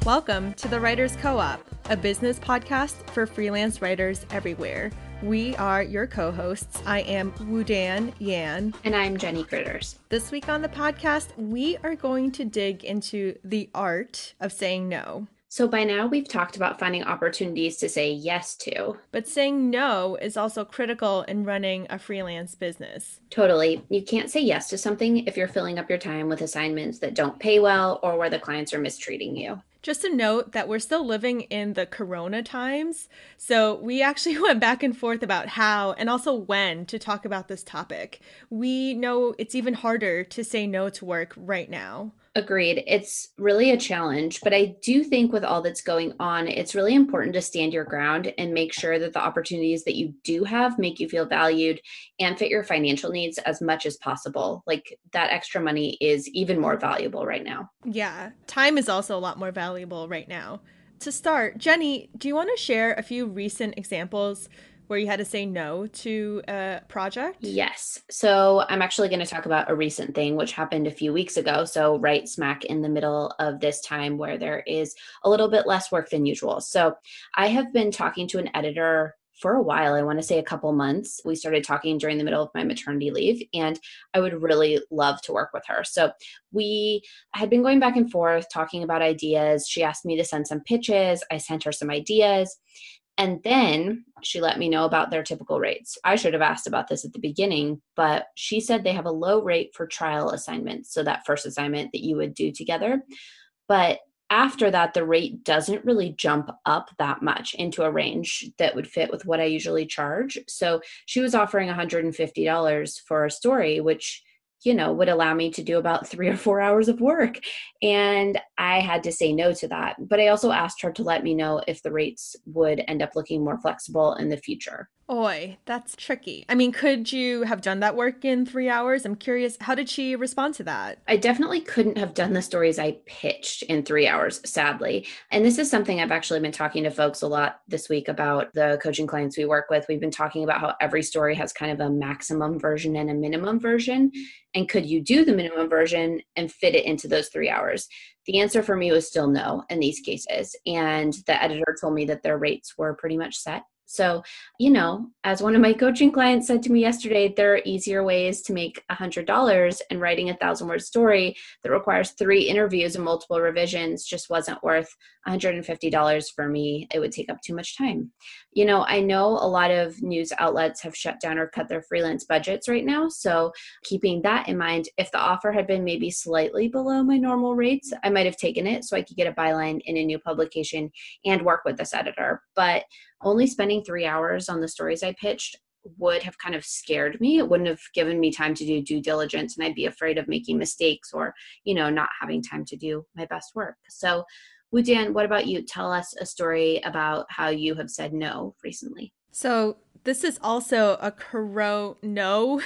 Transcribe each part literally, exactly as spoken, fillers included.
Welcome to the Writers Co-op, a business podcast for freelance writers everywhere. We are your co-hosts. I am Woo-Dan Yan. And I'm Jenny Critters. This week on the podcast, we are going to dig into the art of saying no. So by now we've talked about finding opportunities to say yes to. But saying no is also critical in running a freelance business. Totally. You can't say yes to something if you're filling up your time with assignments that don't pay well or where the clients are mistreating you. Just a note that we're still living in the corona times, so we actually went back and forth about how and also when to talk about this topic. We know it's even harder to say no to work right now. Agreed. It's really a challenge, but I do think with all that's going on, it's really important to stand your ground and make sure that the opportunities that you do have make you feel valued and fit your financial needs as much as possible. Like that extra money is even more valuable right now. Yeah, time is also a lot more valuable right now. To start, Jenny, do you want to share a few recent examples where you had to say no to a project? Yes. So I'm actually going to talk about a recent thing which happened a few weeks ago. So right smack in the middle of this time where there is a little bit less work than usual. So I have been talking to an editor for a while. I want to say a couple months. We started talking during the middle of my maternity leave, and I would really love to work with her. So we had been going back and forth talking about ideas. She asked me to send some pitches. I sent her some ideas. And then she let me know about their typical rates. I should have asked about this at the beginning, but she said they have a low rate for trial assignments. So that first assignment that you would do together. But after that, the rate doesn't really jump up that much into a range that would fit with what I usually charge. So she was offering one hundred fifty dollars for a story, which, you know, would allow me to do about three or four hours of work. And I had to say no to that. But I also asked her to let me know if the rates would end up looking more flexible in the future. Oy, that's tricky. I mean, could you have done that work in three hours? I'm curious, how did she respond to that? I definitely couldn't have done the stories I pitched in three hours, sadly. And this is something I've actually been talking to folks a lot this week about the coaching clients we work with. We've been talking about how every story has kind of a maximum version and a minimum version. And could you do the minimum version and fit it into those three hours? The answer for me was still no in these cases. And the editor told me that their rates were pretty much set. So, you know, as one of my coaching clients said to me yesterday, there are easier ways to make one hundred dollars, and writing a thousand word story that requires three interviews and multiple revisions just wasn't worth one hundred fifty dollars for me. It would take up too much time. You know, I know a lot of news outlets have shut down or cut their freelance budgets right now. So keeping that in mind, if the offer had been maybe slightly below my normal rates, I might have taken it so I could get a byline in a new publication and work with this editor. But only spending three hours on the stories I pitched would have kind of scared me. It wouldn't have given me time to do due diligence, and I'd be afraid of making mistakes or, you know, not having time to do my best work. So, Woo-Dan, what about you? Tell us a story about how you have said no recently. So this is also a Coro no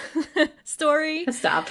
story. Stop.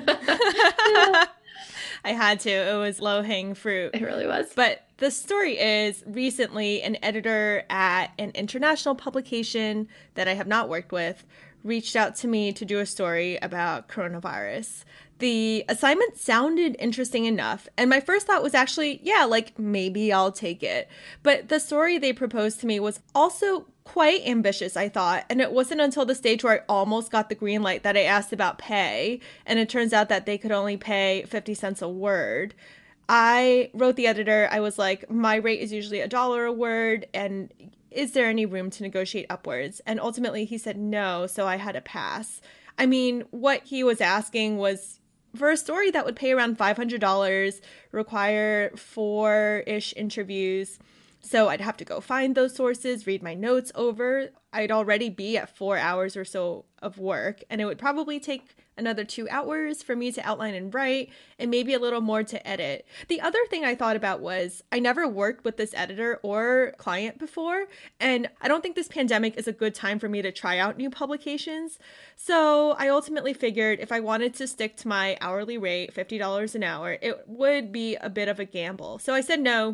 I had to. It was low-hanging fruit. It really was. But the story is, recently an editor at an international publication that I have not worked with reached out to me to do a story about coronavirus. The assignment sounded interesting enough, and my first thought was actually, yeah, like maybe I'll take it. But the story they proposed to me was also quite ambitious, I thought, and it wasn't until the stage where I almost got the green light that I asked about pay, and it turns out that they could only pay fifty cents a word. I wrote the editor, I was like, my rate is usually a dollar a word, and is there any room to negotiate upwards? And ultimately he said no, so I had to pass. I mean, what he was asking was for a story that would pay around five hundred dollars, require four-ish interviews. So I'd have to go find those sources, read my notes over. I'd already be at four hours or so of work, and it would probably take another two hours for me to outline and write, and maybe a little more to edit. The other thing I thought about was I never worked with this editor or client before, and I don't think this pandemic is a good time for me to try out new publications. So I ultimately figured if I wanted to stick to my hourly rate, fifty dollars an hour, it would be a bit of a gamble. So I said no.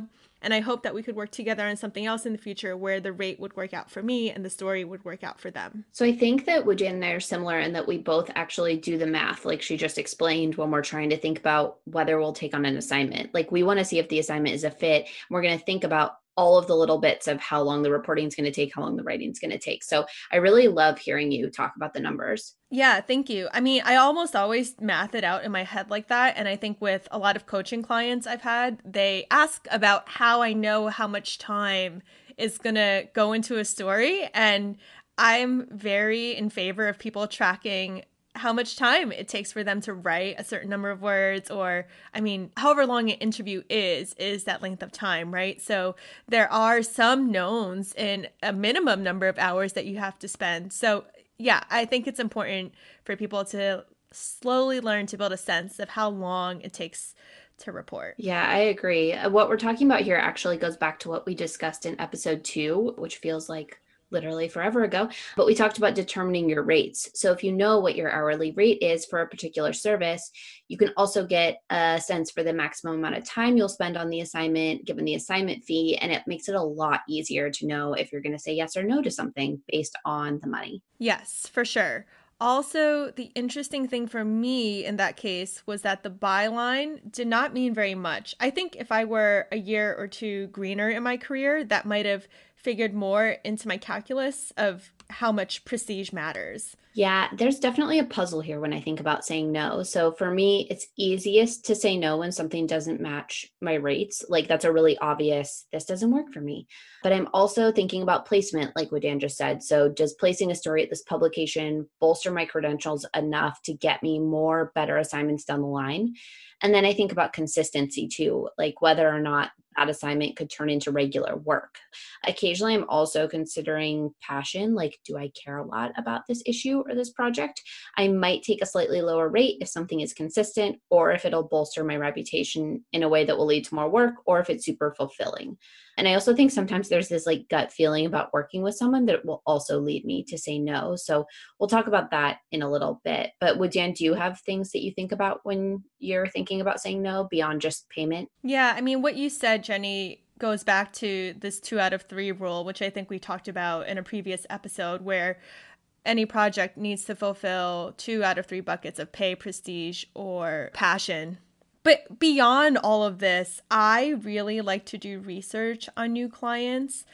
And I hope that we could work together on something else in the future where the rate would work out for me and the story would work out for them. So I think that Woody and I are similar in that we both actually do the math, like she just explained, when we're trying to think about whether we'll take on an assignment. Like we want to see if the assignment is a fit. We're going to think about all of the little bits of how long the reporting is going to take, how long the writing is going to take. So I really love hearing you talk about the numbers. Yeah, thank you. I mean, I almost always math it out in my head like that. And I think with a lot of coaching clients I've had, they ask about how I know how much time is going to go into a story. And I'm very in favor of people tracking how much time it takes for them to write a certain number of words, or, I mean, however long an interview is, is that length of time, right? So there are some knowns in a minimum number of hours that you have to spend. So yeah, I think it's important for people to slowly learn to build a sense of how long it takes to report. Yeah, I agree. What we're talking about here actually goes back to what we discussed in episode two, which feels like literally forever ago, but we talked about determining your rates. So if you know what your hourly rate is for a particular service, you can also get a sense for the maximum amount of time you'll spend on the assignment, given the assignment fee, and it makes it a lot easier to know if you're going to say yes or no to something based on the money. Yes, for sure. Also, the interesting thing for me in that case was that the byline did not mean very much. I think if I were a year or two greener in my career, that might have figured more into my calculus of how much prestige matters. Yeah, there's definitely a puzzle here when I think about saying no. So for me, it's easiest to say no when something doesn't match my rates. Like that's a really obvious, this doesn't work for me. But I'm also thinking about placement, like what Dan just said. So does placing a story at this publication bolster my credentials enough to get me more better assignments down the line? And then I think about consistency too, like whether or not that assignment could turn into regular work. Occasionally, I'm also considering passion, like, do I care a lot about this issue or this project? I might take a slightly lower rate if something is consistent, or if it'll bolster my reputation in a way that will lead to more work, or if it's super fulfilling. And I also think sometimes there's this like gut feeling about working with someone that will also lead me to say no. So we'll talk about that in a little bit. But would Dan, do you have things that you think about when you're thinking about saying no beyond just payment? Yeah, I mean, what you said, Jenny, goes back to this two out of three rule, which I think we talked about in a previous episode, where any project needs to fulfill two out of three buckets of pay, prestige, or passion. But beyond all of this, I really like to do research on new clients.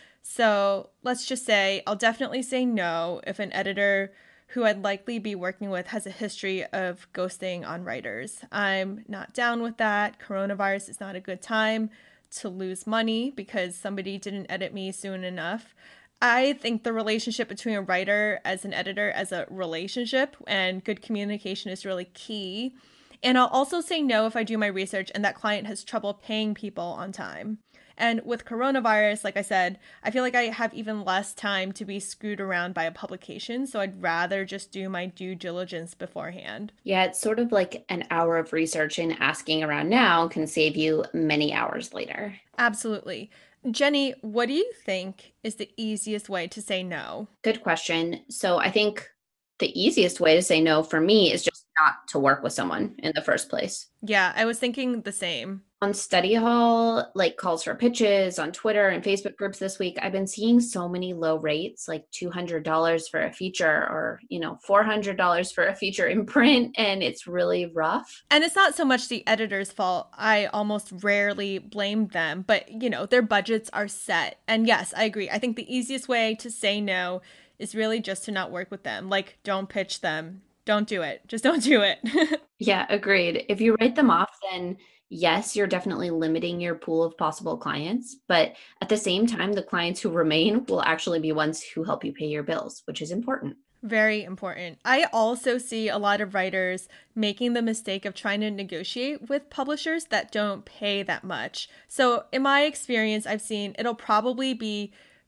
So let's just say I'll definitely say no if an editor who I'd likely be working with has a history of ghosting on writers. I'm not down with that. Coronavirus is not a good time to lose money because somebody didn't edit me soon enough. I think the relationship between a writer as an editor as a relationship and good communication is really key. And I'll also say no if I do my research and that client has trouble paying people on time. And with coronavirus, like I said, I feel like I have even less time to be screwed around by a publication. So I'd rather just do my due diligence beforehand. Yeah, it's sort of like an hour of research and asking around now can save you many hours later. Absolutely. Jenny, what do you think is the easiest way to say no? Good question. So I think the easiest way to say no for me is just not to work with someone in the first place. Yeah, I was thinking the same. On Study Hall, like calls for pitches on Twitter and Facebook groups this week, I've been seeing so many low rates, like two hundred dollars for a feature or, you know, four hundred dollars for a feature in print. And it's really rough. And it's not so much the editor's fault. I almost rarely blame them, but, you know, their budgets are set. And yes, I agree. I think the easiest way to say no is really just to not work with them. Like, don't pitch them. Don't do it. Just don't do it. Yeah, agreed. If you write them off, then yes, you're definitely limiting your pool of possible clients. But at the same time, the clients who remain will actually be ones who help you pay your bills, which is important. Very important. I also see a lot of writers making the mistake of trying to negotiate with publishers that don't pay that much. So in my experience, I've seen it'll probably be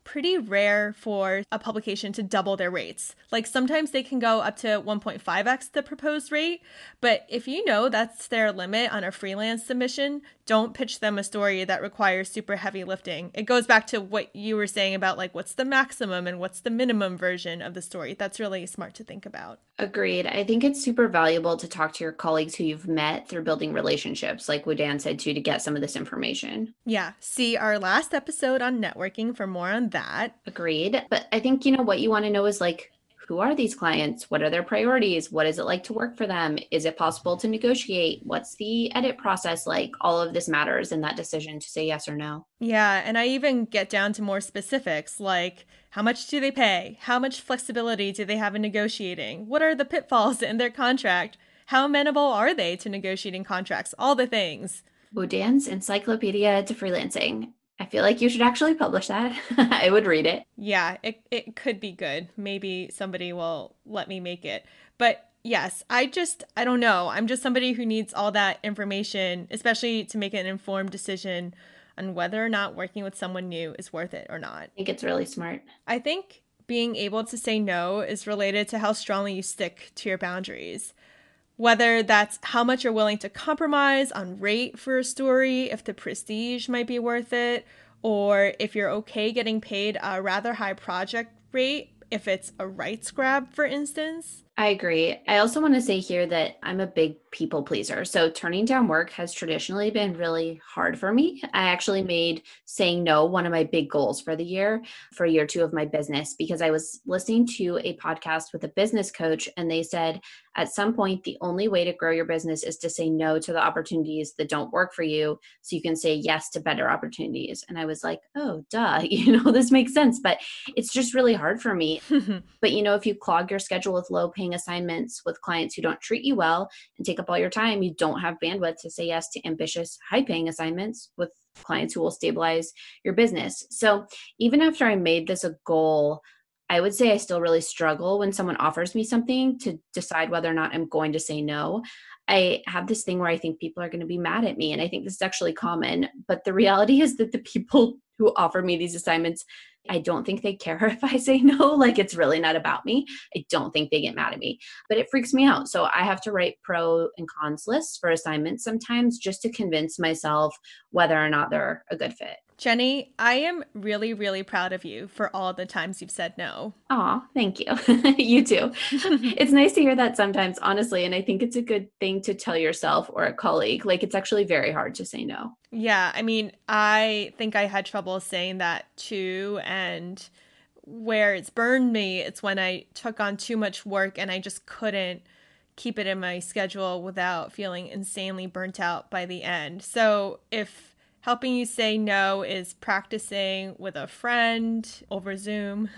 pretty rare for a publication to double their rates. Like sometimes they can go up to one point five x the proposed rate, but if you know that's their limit on a freelance submission, don't pitch them a story that requires super heavy lifting. It goes back to what you were saying about like what's the maximum and what's the minimum version of the story. That's really smart to think about. Agreed. I think it's super valuable to talk to your colleagues who you've met through building relationships, like what Dan said too, to get some of this information. Yeah. See our last episode on networking for more on that. Agreed. But I think, you know, what you want to know is like, who are these clients? What are their priorities? What is it like to work for them? Is it possible to negotiate? What's the edit process like? All of this matters in that decision to say yes or no. Yeah, and I even get down to more specifics like how much do they pay? How much flexibility do they have in negotiating? What are the pitfalls in their contract? How amenable are they to negotiating contracts? All the things. Dan's Encyclopedia to Freelancing. I feel like you should actually publish that. I would read it. Yeah, it, it could be good. Maybe somebody will let me make it. But yes, I just, I don't know. I'm just somebody who needs all that information, especially to make an informed decision on whether or not working with someone new is worth it or not. I think it's really smart. I think being able to say no is related to how strongly you stick to your boundaries. Whether that's how much you're willing to compromise on rate for a story, if the prestige might be worth it, or if you're okay getting paid a rather high project rate, if it's a rights grab, for instance. I agree. I also want to say here that I'm a big people pleaser. So turning down work has traditionally been really hard for me. I actually made saying no one of my big goals for the year, for year two of my business, because I was listening to a podcast with a business coach and they said, at some point, the only way to grow your business is to say no to the opportunities that don't work for you so you can say yes to better opportunities. And I was like, oh, duh, you know, this makes sense, but it's just really hard for me. But, you know, if you clog your schedule with low paying assignments with clients who don't treat you well and take up all your time, you don't have bandwidth to say yes to ambitious, high paying assignments with clients who will stabilize your business. So even after I made this a goal, I would say I still really struggle when someone offers me something to decide whether or not I'm going to say no. I have this thing where I think people are going to be mad at me. And I think this is actually common. But the reality is that the people who offer me these assignments, I don't think they care if I say no. Like, it's really not about me. I don't think they get mad at me, but it freaks me out. So I have to write pro and cons lists for assignments sometimes just to convince myself whether or not they're a good fit. Jenny, I am really, really proud of you for all the times you've said no. Aw, thank you. You too. It's nice to hear that sometimes, honestly. And I think it's a good thing to tell yourself or a colleague. Like, it's actually very hard to say no. Yeah, I mean, I think I had trouble saying that too. And where it's burned me, it's when I took on too much work and I just couldn't keep it in my schedule without feeling insanely burnt out by the end. So if helping you say no is practicing with a friend over Zoom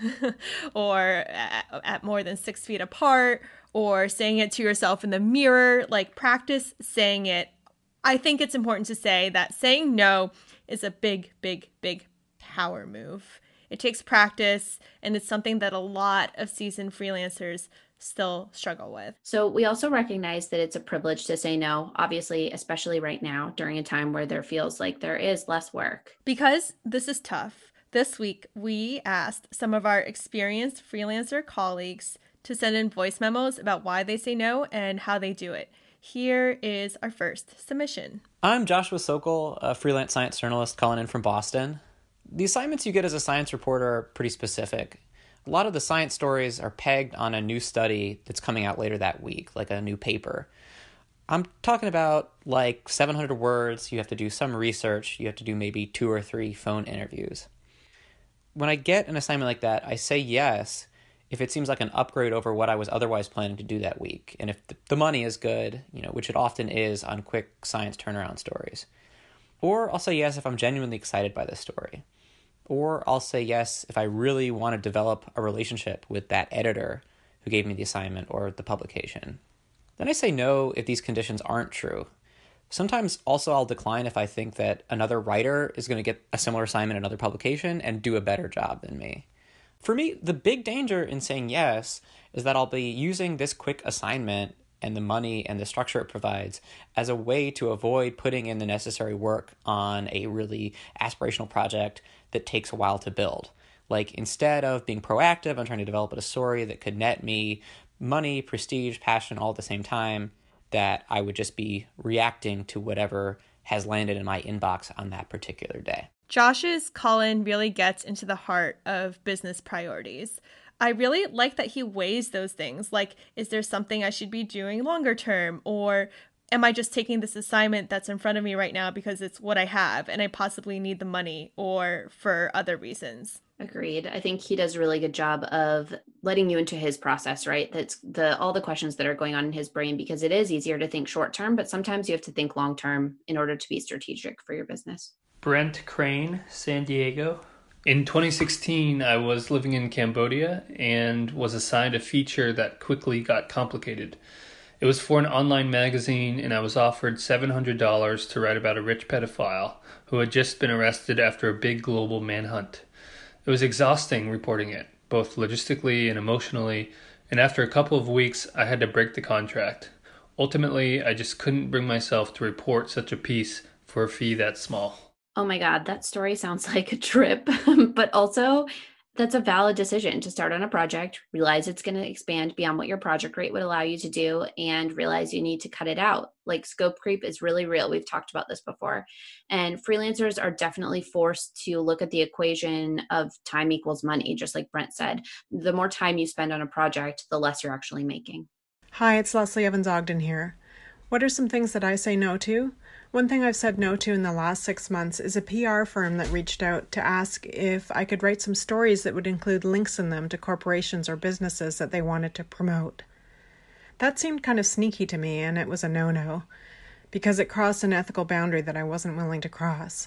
or at, at more than six feet apart, or saying it to yourself in the mirror, like practice saying it. I think it's important to say that saying no is a big, big, big power move. It takes practice, and it's something that a lot of seasoned freelancers still struggle with. So we also recognize that it's a privilege to say no, obviously, especially right now during a time where there feels like there is less work. Because this is tough, this week we asked some of our experienced freelancer colleagues to send in voice memos about why they say no and how they do it. Here is our first submission. I'm Joshua Sokol, a freelance science journalist calling in from Boston. The assignments you get as a science reporter are pretty specific. A lot of the science stories are pegged on a new study that's coming out later that week, like a new paper. I'm talking about like seven hundred words, you have to do some research, you have to do maybe two or three phone interviews. When I get an assignment like that, I say yes if it seems like an upgrade over what I was otherwise planning to do that week. And if the money is good, you know, which it often is on quick science turnaround stories. Or I'll say yes if I'm genuinely excited by this story. Or I'll say yes if I really want to develop a relationship with that editor who gave me the assignment or the publication. Then I say no if these conditions aren't true. Sometimes also I'll decline if I think that another writer is going to get a similar assignment in another publication and do a better job than me. For me, the big danger in saying yes is that I'll be using this quick assignment and the money and the structure it provides as a way to avoid putting in the necessary work on a really aspirational project that takes a while to build. Like, instead of being proactive and trying to develop a story that could net me money, prestige, passion all at the same time, that I would just be reacting to whatever has landed in my inbox on that particular day. Josh's Colin really gets into the heart of business priorities. I really like that he weighs those things. Like, is there something I should be doing longer term? Or am I just taking this assignment that's in front of me right now because it's what I have and I possibly need the money, or for other reasons? Agreed. I think he does a really good job of letting you into his process, right? That's the all the questions that are going on in his brain, because it is easier to think short term, but sometimes you have to think long term in order to be strategic for your business. Brent Crane, San Diego. In twenty sixteen, I was living in Cambodia and was assigned a feature that quickly got complicated. It was for an online magazine, and I was offered seven hundred dollars to write about a rich pedophile who had just been arrested after a big global manhunt. It was exhausting reporting it, both logistically and emotionally, and after a couple of weeks, I had to break the contract. Ultimately, I just couldn't bring myself to report such a piece for a fee that small. Oh my God, that story sounds like a trip, but also that's a valid decision to start on a project, realize it's going to expand beyond what your project rate would allow you to do, and realize you need to cut it out. Like, scope creep is really real. We've talked about this before. And freelancers are definitely forced to look at the equation of time equals money, just like Brent said. The more time you spend on a project, the less you're actually making. Hi, it's Leslie Evans Ogden here. What are some things that I say no to? One thing I've said no to in the last six months is a P R firm that reached out to ask if I could write some stories that would include links in them to corporations or businesses that they wanted to promote. That seemed kind of sneaky to me, and it was a no-no, because it crossed an ethical boundary that I wasn't willing to cross.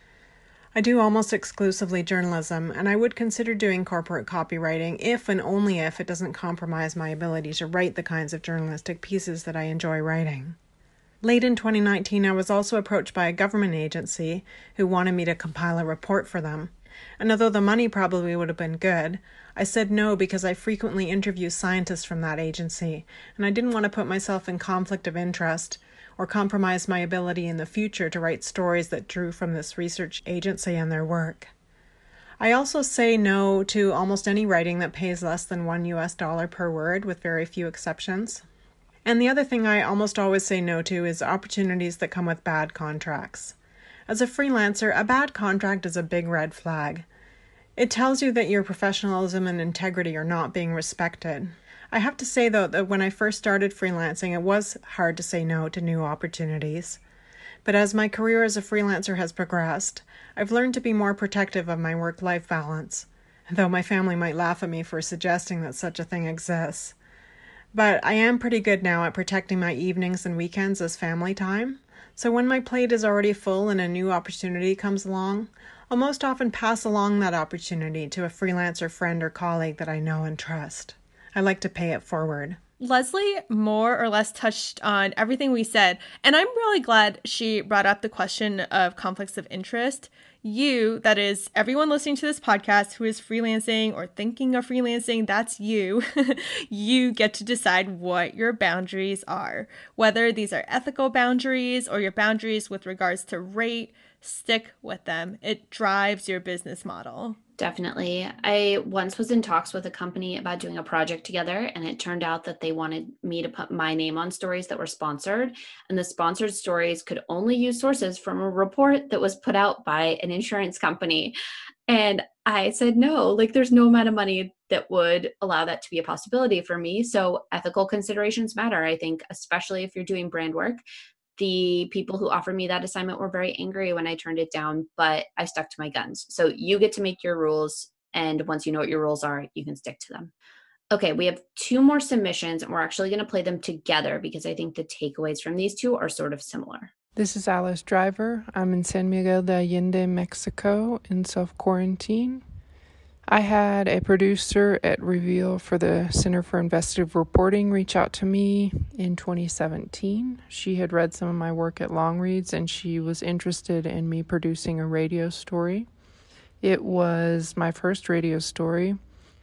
I do almost exclusively journalism, and I would consider doing corporate copywriting if and only if it doesn't compromise my ability to write the kinds of journalistic pieces that I enjoy writing. Late in twenty nineteen, I was also approached by a government agency who wanted me to compile a report for them. And although the money probably would have been good, I said no because I frequently interview scientists from that agency, and I didn't want to put myself in conflict of interest or compromise my ability in the future to write stories that drew from this research agency and their work. I also say no to almost any writing that pays less than one U S dollar per word, with very few exceptions. And the other thing I almost always say no to is opportunities that come with bad contracts. As a freelancer, a bad contract is a big red flag. It tells you that your professionalism and integrity are not being respected. I have to say, though, that when I first started freelancing, it was hard to say no to new opportunities. But as my career as a freelancer has progressed, I've learned to be more protective of my work-life balance, though my family might laugh at me for suggesting that such a thing exists. But I am pretty good now at protecting my evenings and weekends as family time. So when my plate is already full and a new opportunity comes along, I'll most often pass along that opportunity to a freelancer friend or colleague that I know and trust. I like to pay it forward. Leslie more or less touched on everything we said, and I'm really glad she brought up the question of conflicts of interest. You, that is everyone listening to this podcast who is freelancing or thinking of freelancing, that's you. You get to decide what your boundaries are, whether these are ethical boundaries or your boundaries with regards to rate. Stick with them. It drives your business model. Definitely. I once was in talks with a company about doing a project together, and it turned out that they wanted me to put my name on stories that were sponsored, and the sponsored stories could only use sources from a report that was put out by an insurance company. And I said, no, like there's no amount of money that would allow that to be a possibility for me. So ethical considerations matter, I think, especially if you're doing brand work. The people who offered me that assignment were very angry when I turned it down, but I stuck to my guns. So you get to make your rules, and once you know what your rules are, you can stick to them. Okay, we have two more submissions, and we're actually going to play them together because I think the takeaways from these two are sort of similar. This is Alice Driver. I'm in San Miguel de Allende, Mexico, in self-quarantine. I had a producer at Reveal for the Center for Investigative Reporting reach out to me in twenty seventeen. She had read some of my work at Longreads, and she was interested in me producing a radio story. It was my first radio story,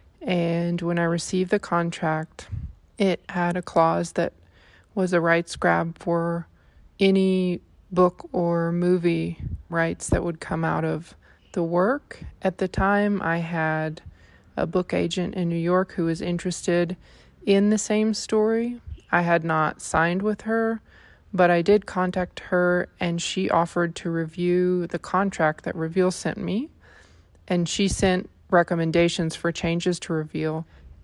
and when I received the contract, it had a clause that was a rights grab for any book or movie rights that would come out of the work. At the time, I had a book agent in New York who was interested in the same story. I had not signed with her, but I did contact her, and she offered to review the contract that Reveal sent me. And she sent recommendations for changes to Reveal,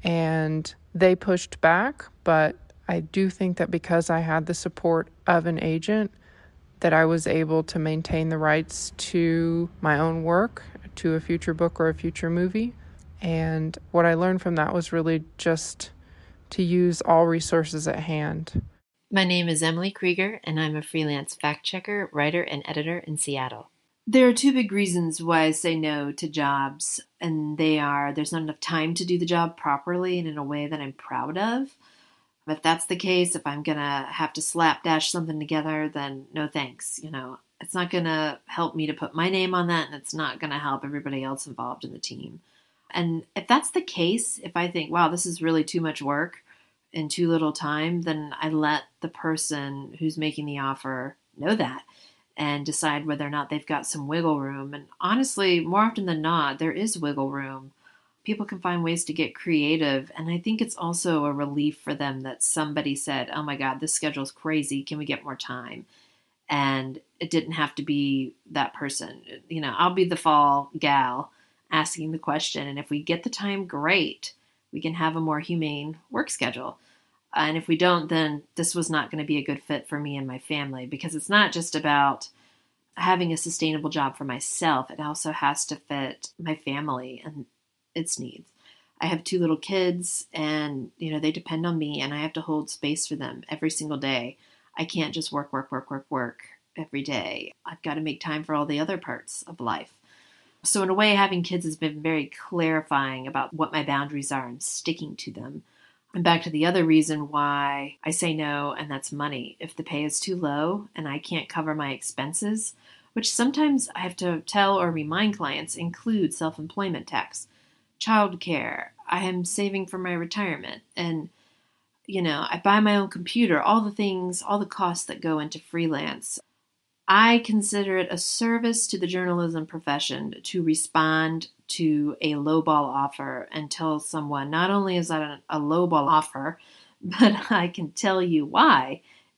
and they pushed back. But I do think that because I had the support of an agent, that I was able to maintain the rights to my own work, to a future book or a future movie. And what I learned from that was really just to use all resources at hand. My name is Emily Krieger, and I'm a freelance fact checker, writer, and editor in Seattle. There are two big reasons why I say no to jobs, and they are there's not enough time to do the job properly and in a way that I'm proud of. If that's the case, if I'm going to have to slapdash something together, then no thanks. You know, it's not going to help me to put my name on that, and it's not going to help everybody else involved in the team. And if that's the case, if I think, wow, this is really too much work in too little time, then I let the person who's making the offer know that and decide whether or not they've got some wiggle room. And honestly, more often than not, there is wiggle room. People can find ways to get creative. And I think it's also a relief for them that somebody said, oh my God, this schedule's crazy. Can we get more time? And it didn't have to be that person. You know, I'll be the fall gal asking the question. And if we get the time, great. We can have a more humane work schedule. And if we don't, then this was not going to be a good fit for me and my family, because it's not just about having a sustainable job for myself. It also has to fit my family and its needs. I have two little kids, and, you know, they depend on me, and I have to hold space for them every single day. I can't just work, work, work, work, work every day. I've got to make time for all the other parts of life. So in a way, having kids has been very clarifying about what my boundaries are and sticking to them. And back to the other reason why I say no, and that's money. If the pay is too low and I can't cover my expenses, which sometimes I have to tell or remind clients include self-employment tax, childcare, I am saving for my retirement, and, you know, I buy my own computer, all the things, all the costs that go into freelance. I consider it a service to the journalism profession to respond to a lowball offer and tell someone, not only is that a, a lowball offer, but I can tell you why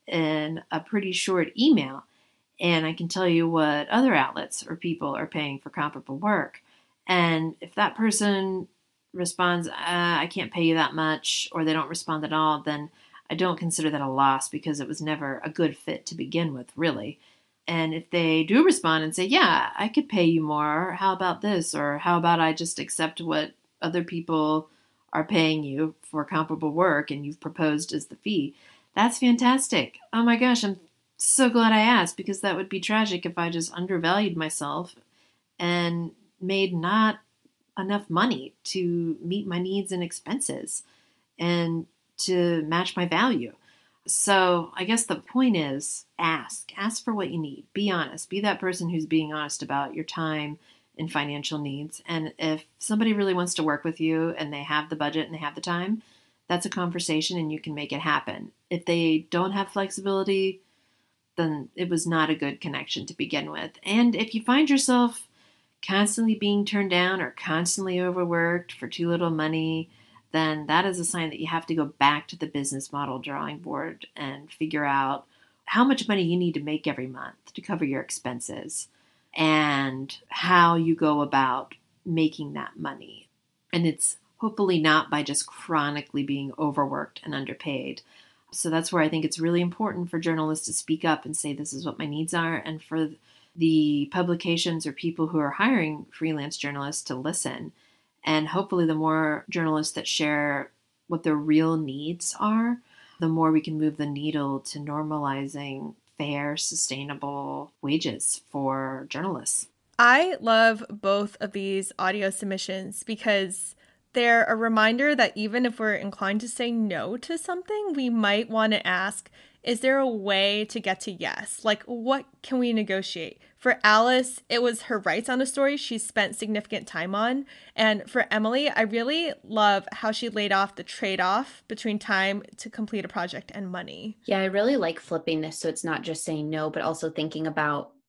in a pretty short email. And I can tell you what other outlets or people are paying for comparable work. And if that person responds, uh, I can't pay you that much, or they don't respond at all, then I don't consider that a loss, because it was never a good fit to begin with, really. And if they do respond and say, yeah, I could pay you more, how about this? Or how about I just accept what other people are paying you for comparable work and you've proposed as the fee? That's fantastic. Oh my gosh, I'm so glad I asked, because that would be tragic if I just undervalued myself and made not enough money to meet my needs and expenses and to match my value. So I guess the point is, ask. Ask for what you need. Be honest. Be that person who's being honest about your time and financial needs. And if somebody really wants to work with you and they have the budget and they have the time, that's a conversation and you can make it happen. If they don't have flexibility, then it was not a good connection to begin with. And if you find yourself constantly being turned down or constantly overworked for too little money, then that is a sign that you have to go back to the business model drawing board and figure out how much money you need to make every month to cover your expenses and how you go about making that money. And it's hopefully not by just chronically being overworked and underpaid. So that's where I think it's really important for journalists to speak up and say, this is what my needs are, and for the publications or people who are hiring freelance journalists to listen. And hopefully the more journalists that share what their real needs are, the more we can move the needle to normalizing fair, sustainable wages for journalists. I love both of these audio submissions because they're a reminder that even if we're inclined to say no to something, we might want to ask, is there a way to get to yes? Like, what can we negotiate? For Alice, it was her rights on a story she spent significant time on. And for Emily, I really love how she laid off the trade-off between time to complete a project and money. Yeah, I really like flipping this so it's not just saying no, but also thinking about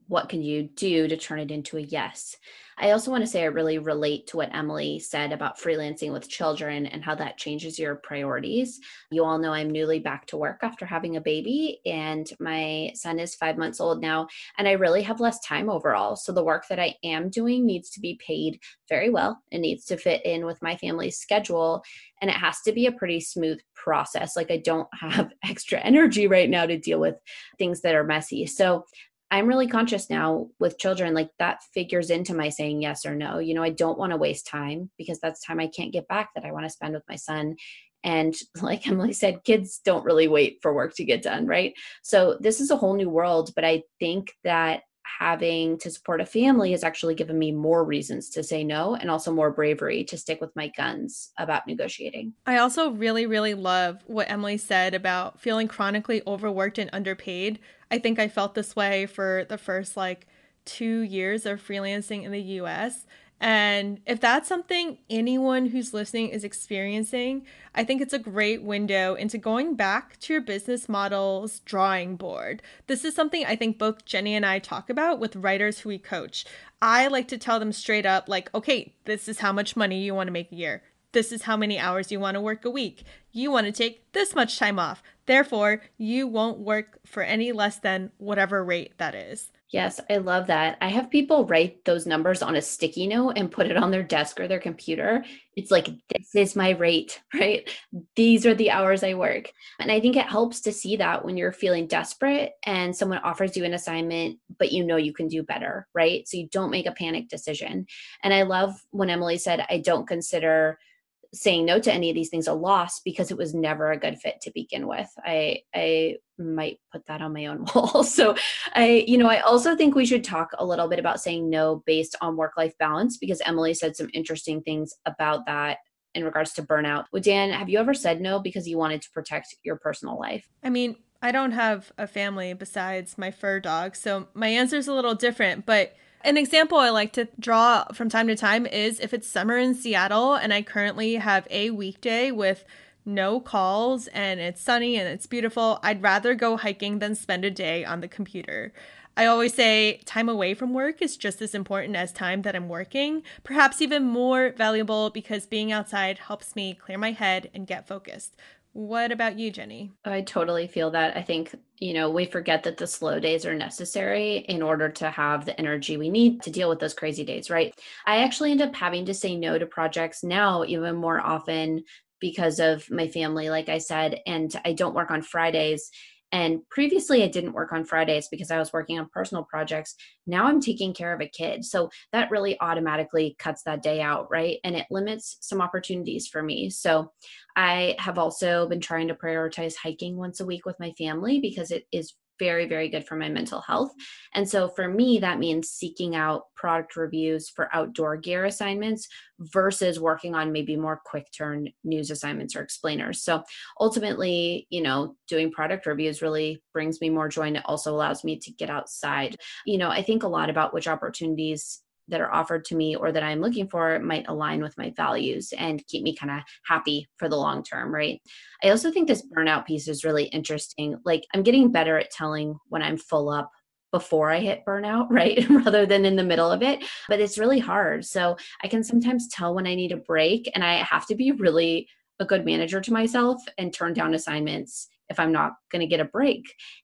what can you do to turn it into a yes? I also want to say I really relate to what Emily said about freelancing with children and how that changes your priorities. You all know I'm newly back to work after having a baby, and my son is five months old now, and I really have less time overall. So the work that I am doing needs to be paid very well. It needs to fit in with my family's schedule, and it has to be a pretty smooth process. Like, I don't have extra energy right now to deal with things that are messy. So I'm really conscious now with children, like that figures into my saying yes or no. You know, I don't want to waste time because that's time I can't get back that I want to spend with my son. And like Emily said, kids don't really wait for work to get done, right? So this is a whole new world, but I think that having to support a family has actually given me more reasons to say no, and also more bravery to stick with my guns about negotiating. I also really, really love what Emily said about feeling chronically overworked and underpaid. I think I felt this way for the first like two years of freelancing in the U S. And if that's something anyone who's listening is experiencing, I think it's a great window into going back to your business model's drawing board. This is something I think both Jenny and I talk about with writers who we coach. I like to tell them straight up, like, okay, this is how much money you want to make a year. This is how many hours you want to work a week. You want to take this much time off. Therefore, you won't work for any less than whatever rate that is. Yes, I love that. I have people write those numbers on a sticky note and put it on their desk or their computer. It's like, this is my rate, right? These are the hours I work. And I think it helps to see that when you're feeling desperate and someone offers you an assignment, but you know you can do better, right? So you don't make a panic decision. And I love when Emily said, I don't consider saying no to any of these things a loss because it was never a good fit to begin with. I I might put that on my own wall. So I, you know, I also think we should talk a little bit about saying no based on work-life balance, because Emily said some interesting things about that in regards to burnout. Well, Dan, have you ever said no because you wanted to protect your personal life? I mean, I don't have a family besides my fur dog, so my answer is a little different, but an example I like to draw from time to time is if it's summer in Seattle and I currently have a weekday with no calls and it's sunny and it's beautiful, I'd rather go hiking than spend a day on the computer. I always say time away from work is just as important as time that I'm working, perhaps even more valuable because being outside helps me clear my head and get focused. What about you, Jenny? I totally feel that. I think, you know, we forget that the slow days are necessary in order to have the energy we need to deal with those crazy days, right? I actually end up having to say no to projects now even more often because of my family, like I said, and I don't work on Fridays. And previously I didn't work on Fridays because I was working on personal projects. Now I'm taking care of a kid. So that really automatically cuts that day out, right? And it limits some opportunities for me. So I have also been trying to prioritize hiking once a week with my family because it is very, very good for my mental health. And so for me, that means seeking out product reviews for outdoor gear assignments versus working on maybe more quick turn news assignments or explainers. So ultimately, you know, doing product reviews really brings me more joy, and it also allows me to get outside. You know, I think a lot about which opportunities that are offered to me or that I'm looking for might align with my values and keep me kind of happy for the long term, right? I also think this burnout piece is really interesting. Like, I'm getting better at telling when I'm full up before I hit burnout, right? Rather than in the middle of it. But it's really hard. So I can sometimes tell when I need a break, and I have to be really a good manager to myself and turn down assignments if I'm not going to get a break.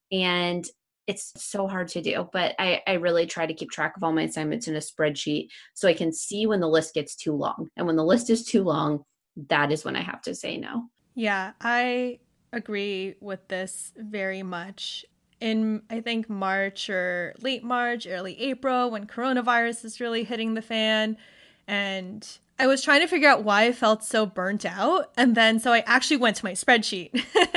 And it's so hard to do, but I, I really try to keep track of all my assignments in a spreadsheet so I can see when the list gets too long. And when the list is too long, that is when I have to say no. Yeah, I agree with this very much. In, I think, March or late March, early April, when coronavirus is really hitting the fan, and I was trying to figure out why I felt so burnt out. And then so I actually went to my spreadsheet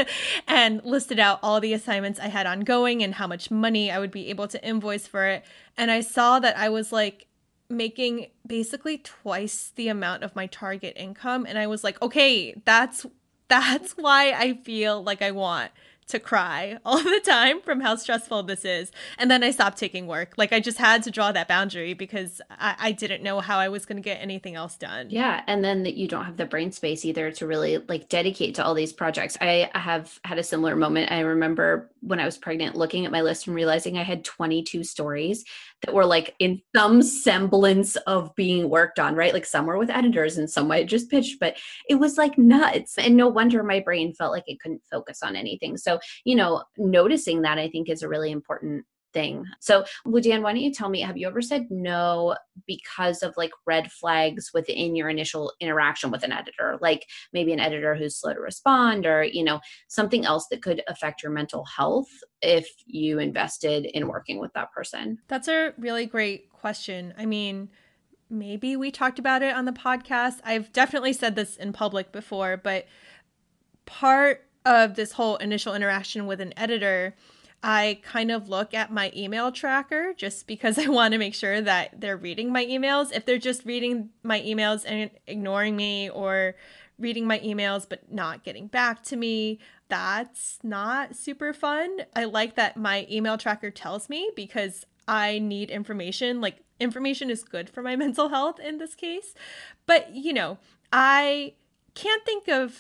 and listed out all the assignments I had ongoing and how much money I would be able to invoice for it. And I saw that I was like making basically twice the amount of my target income. And I was like, okay, that's that's why I feel like I want to cry all the time from how stressful this is. And then I stopped taking work. Like I just had to draw that boundary because I, I didn't know how I was going to get anything else done. Yeah. And then that you don't have the brain space either to really like dedicate to all these projects. I have had a similar moment. I remember when I was pregnant looking at my list and realizing I had twenty-two stories that were like in some semblance of being worked on, right? Like some were with editors and some I just pitched, but it was like nuts. And no wonder my brain felt like it couldn't focus on anything. So, you know, noticing that I think is a really important thing. So, Woo-Dan, why don't you tell me, have you ever said no because of like red flags within your initial interaction with an editor? Like maybe an editor who's slow to respond or, you know, something else that could affect your mental health if you invested in working with that person? That's a really great question. I mean, maybe we talked about it on the podcast. I've definitely said this in public before, but part of this whole initial interaction with an editor, I kind of look at my email tracker just because I want to make sure that they're reading my emails. If they're just reading my emails and ignoring me or reading my emails but not getting back to me, that's not super fun. I like that my email tracker tells me because I need information. Like information is good for my mental health in this case. But, you know, I can't think of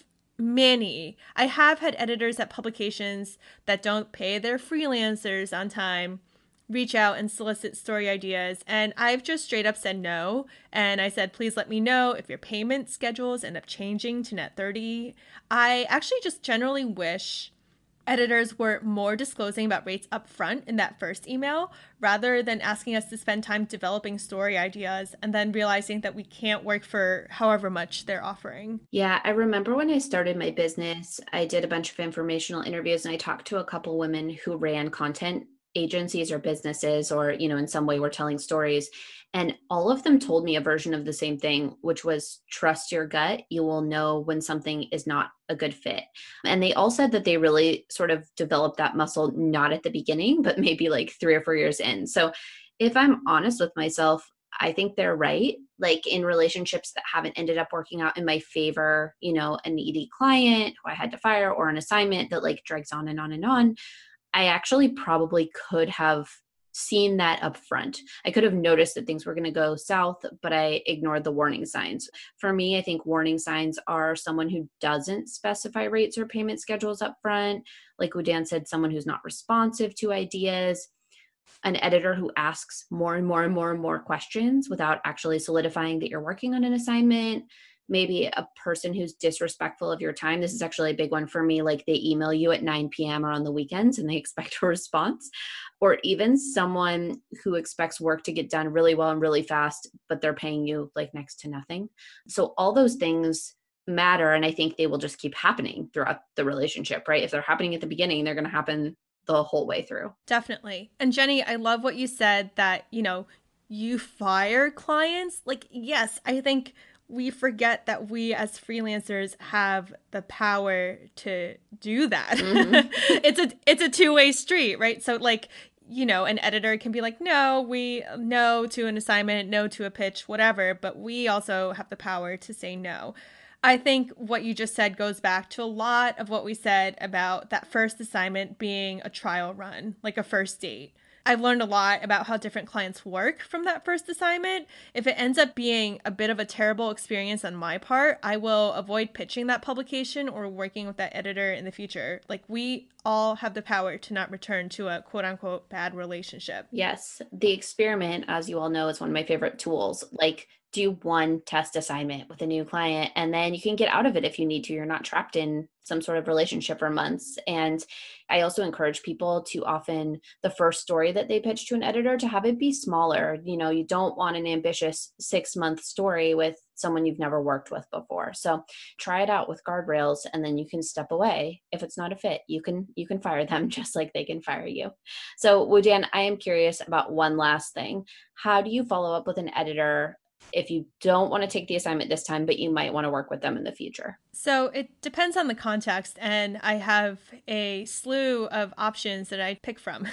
many. I have had editors at publications that don't pay their freelancers on time reach out and solicit story ideas, and I've just straight up said no. And I said, please let me know if your payment schedules end up changing to net thirty. I actually just generally wish editors were more disclosing about rates up front in that first email rather than asking us to spend time developing story ideas and then realizing that we can't work for however much they're offering. Yeah, I remember when I started my business, I did a bunch of informational interviews and I talked to a couple women who ran content agencies or businesses or, you know, in some way were telling stories. And all of them told me a version of the same thing, which was trust your gut. You will know when something is not a good fit. And they all said that they really sort of developed that muscle, not at the beginning, but maybe like three or four years in. So if I'm honest with myself, I think they're right. Like in relationships that haven't ended up working out in my favor, you know, a needy client who I had to fire or an assignment that like drags on and on and on, I actually probably could have seen that up front. I could have noticed that things were going to go south, but I ignored the warning signs. For me, I think warning signs are someone who doesn't specify rates or payment schedules up front. Like Woo-Dan said, someone who's not responsive to ideas, an editor who asks more and more and more and more questions without actually solidifying that you're working on an assignment. Maybe a person who's disrespectful of your time. This is actually a big one for me. Like they email you at nine p.m. or on the weekends and they expect a response. Or even someone who expects work to get done really well and really fast, but they're paying you like next to nothing. So all those things matter. And I think they will just keep happening throughout the relationship, right? If they're happening at the beginning, they're going to happen the whole way through. Definitely. And Jenny, I love what you said that, you know, you fire clients. Like, yes, I think we forget that we as freelancers have the power to do that. Mm-hmm. it's a it's a two-way street, right? So like, you know, an editor can be like, no, we no to an assignment, no to a pitch, whatever, but we also have the power to say no. I think what you just said goes back to a lot of what we said about that first assignment being a trial run, like a first date. I've learned a lot about how different clients work from that first assignment. If it ends up being a bit of a terrible experience on my part, I will avoid pitching that publication or working with that editor in the future. Like we all have the power to not return to a quote unquote bad relationship. Yes. The experiment, as you all know, is one of my favorite tools. Like do one test assignment with a new client and then you can get out of it if you need to. You're not trapped in some sort of relationship for months. And I also encourage people to often the first story that they pitch to an editor to have it be smaller. You know, you don't want an ambitious six month story with someone you've never worked with before. So try it out with guardrails and then you can step away. If it's not a fit, you can, you can fire them just like they can fire you. So Woo-Dan, I am curious about one last thing. How do you follow up with an editor if you don't want to take the assignment this time, but you might want to work with them in the future? So it depends on the context, and I have a slew of options that I pick from.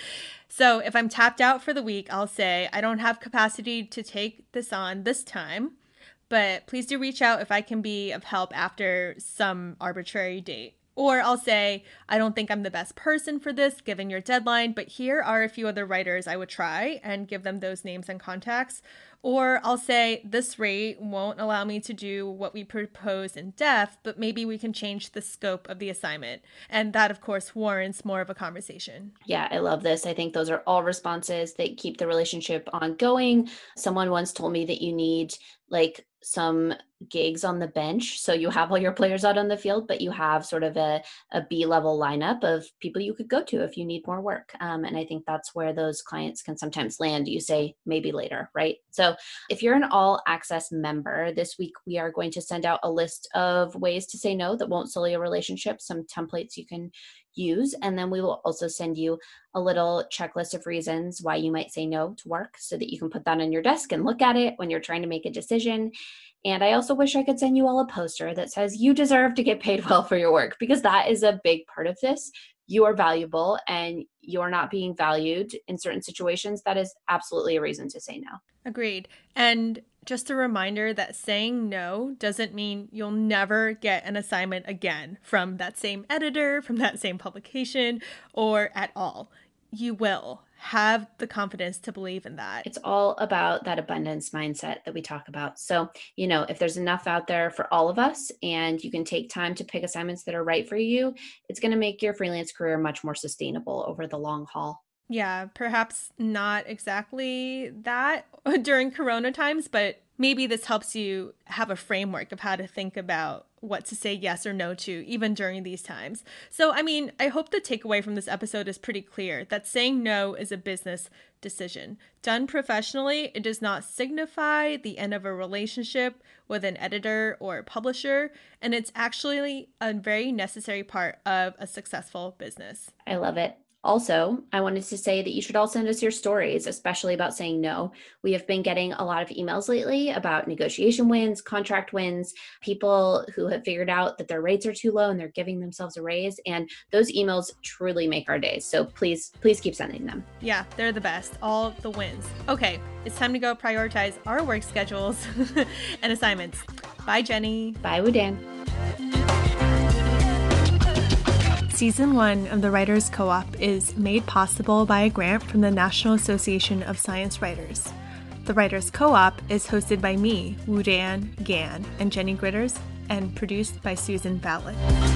So if I'm tapped out for the week, I'll say, I don't have capacity to take this on this time, but please do reach out if I can be of help after some arbitrary date. Or I'll say, I don't think I'm the best person for this given your deadline, but here are a few other writers I would try, and give them those names and contacts. Or I'll say, this rate won't allow me to do what we proposed in depth, but maybe we can change the scope of the assignment. And that, of course, warrants more of a conversation. Yeah, I love this. I think those are all responses that keep the relationship ongoing. Someone once told me that you need like some gigs on the bench. So you have all your players out on the field, but you have sort of a, a B-level lineup of people you could go to if you need more work. Um, and I think that's where those clients can sometimes land. You say maybe later, right? So if you're an all access member, this week we are going to send out a list of ways to say no that won't sully a relationship, some templates you can use. And then we will also send you a little checklist of reasons why you might say no to work so that you can put that on your desk and look at it when you're trying to make a decision. And I also wish I could send you all a poster that says you deserve to get paid well for your work, because that is a big part of this. You are valuable and you're not being valued in certain situations. That is absolutely a reason to say no. Agreed. And just a reminder that saying no doesn't mean you'll never get an assignment again from that same editor, from that same publication, or at all. You will. Have the confidence to believe in that. It's all about that abundance mindset that we talk about. So, you know, if there's enough out there for all of us and you can take time to pick assignments that are right for you, it's going to make your freelance career much more sustainable over the long haul. Yeah, perhaps not exactly that during Corona times, but maybe this helps you have a framework of how to think about what to say yes or no to, even during these times. So, I mean, I hope the takeaway from this episode is pretty clear that saying no is a business decision. Done professionally, it does not signify the end of a relationship with an editor or publisher, and it's actually a very necessary part of a successful business. I love it. Also, I wanted to say that you should all send us your stories, especially about saying no. We have been getting a lot of emails lately about negotiation wins, contract wins, people who have figured out that their rates are too low and they're giving themselves a raise. And those emails truly make our days. So please, please keep sending them. Yeah, they're the best. All the wins. Okay, it's time to go prioritize our work schedules and assignments. Bye, Jenny. Bye, Woo-Dan. Season one of the Writers Co-op is made possible by a grant from the National Association of Science Writers. The Writers Co-op is hosted by me, Woo-Dan Gan, and Jenny Gritters, and produced by Susan Fowlett.